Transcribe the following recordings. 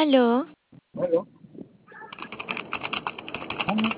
Aló, Aló, aló.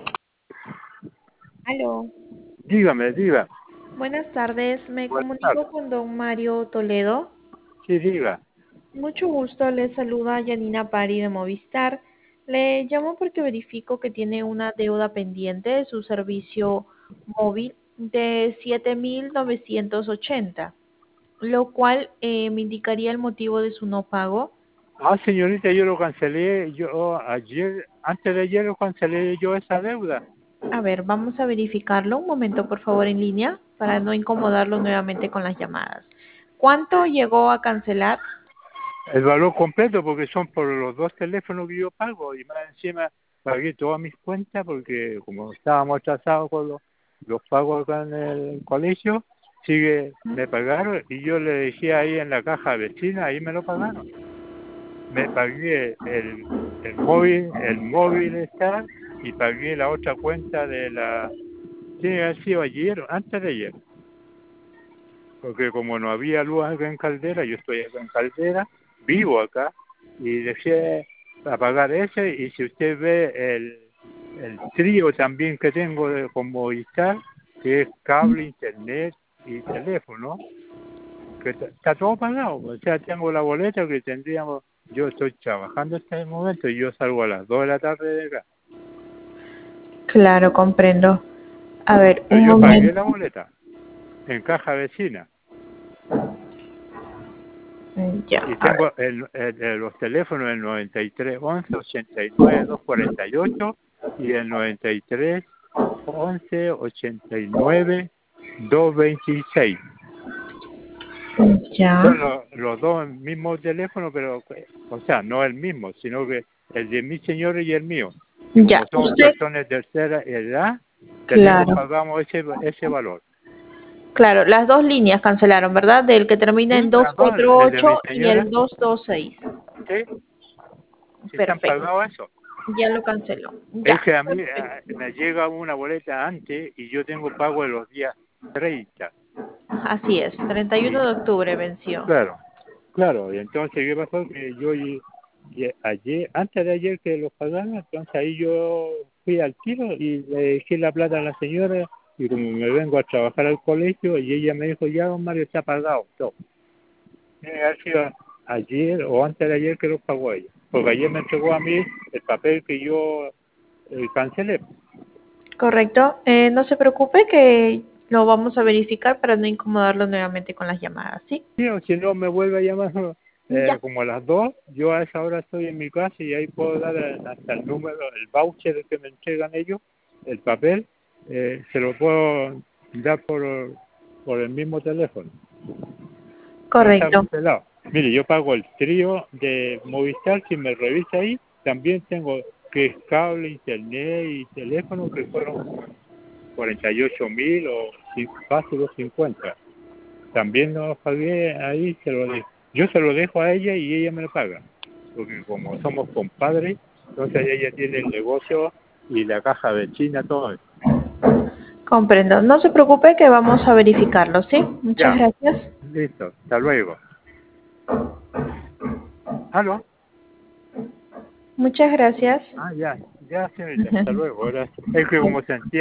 Aló, Dígame, diga. buenas tardes. Me Buenas tardes. comunico con don Mario Toledo. Sí, diga. Mucho gusto, le saluda Yanina Pari de Movistar. Le llamo porque verifico que tiene una deuda pendiente de su servicio móvil de 7.980, lo cual me indicaría el motivo de su no pago. Ah, señorita, yo lo cancelé. Yo ayer, antes de ayer lo cancelé yo esa deuda. A ver, vamos a verificarlo. Un momento, por favor, en línea, para no incomodarlo nuevamente con las llamadas. ¿Cuánto llegó a cancelar? El valor completo, porque son por los dos teléfonos que yo pago. Y más encima pagué todas mis cuentas, porque como estábamos atrasados con los pagos acá en el colegio, me pagaron y yo le dejé ahí en la caja vecina, ahí me lo pagaron. Me pagué el móvil está, y pagué la otra cuenta de la. Sí, ha sido ayer, antes de ayer, porque como no había luz acá en Caldera, yo estoy acá en Caldera, vivo acá, y dejé apagar ese, y si usted ve el trío también que tengo con Movistar, que es cable, internet y teléfono, que está todo pagado. O sea, tengo la boleta que tendríamos. Yo estoy trabajando en este momento y yo salgo a las 2 de la tarde de acá. Claro, comprendo. A ver, Pero un yo pagué momento. la boleta en caja vecina. Ya, Y a ver. tengo los teléfonos, el 93 11 89 248 y el 93 11 89 226. Ya, Son los dos mismos teléfonos, pero, o sea, no el mismo, sino que el de mi señor y el mío. Y ya. como somos Usted, personas de tercera edad, claro, pagamos ese valor. claro, las dos líneas cancelaron, ¿verdad? Del que termina en Sí, las dos, doscientos cuarenta y el de mi ocho y señora, el 226. sí, sí están Perfecto, pagados eso. ya lo canceló. Es Ya, que a mí perfecto. me llega una boleta antes y yo tengo pago de los días 30. Así es, 31 Y de octubre venció. claro, claro, y entonces, ¿qué pasó? Que yo ayer, antes de ayer que los pagaron, entonces ahí yo fui al tiro y le dejé la plata a la señora y como me vengo a trabajar al colegio y ella me dijo, ya don Mario está pagado, todo. Tiene que haber sido ayer o antes de ayer que los pagó ella, porque ayer me entregó a mí el papel que yo cancelé. Correcto. No se preocupe que lo vamos a verificar para no incomodarlo nuevamente con las llamadas, ¿sí? Sí, o si no me vuelve a llamar Ya. como a las 2, yo a esa hora estoy en mi casa y ahí puedo dar hasta el número, el voucher que me entregan ellos, el papel, se lo puedo dar por el mismo teléfono. No está Correcto. cancelado. Mire, yo pago el trío de Movistar, si me revisa ahí, también tengo que es cable, internet y teléfono, que fueron 48.000 o casi los 50. También lo pagué ahí, yo se lo dejo a ella y ella me lo paga, porque como somos compadres, entonces ella tiene el negocio y la caja de China, todo eso. Comprendo. No se preocupe que vamos a verificarlo, ¿sí? Muchas Ya, gracias. listo, hasta luego. ¿Aló? Muchas gracias. Ah, ya, ya, señorita, hasta luego. Ahora, es que como sentía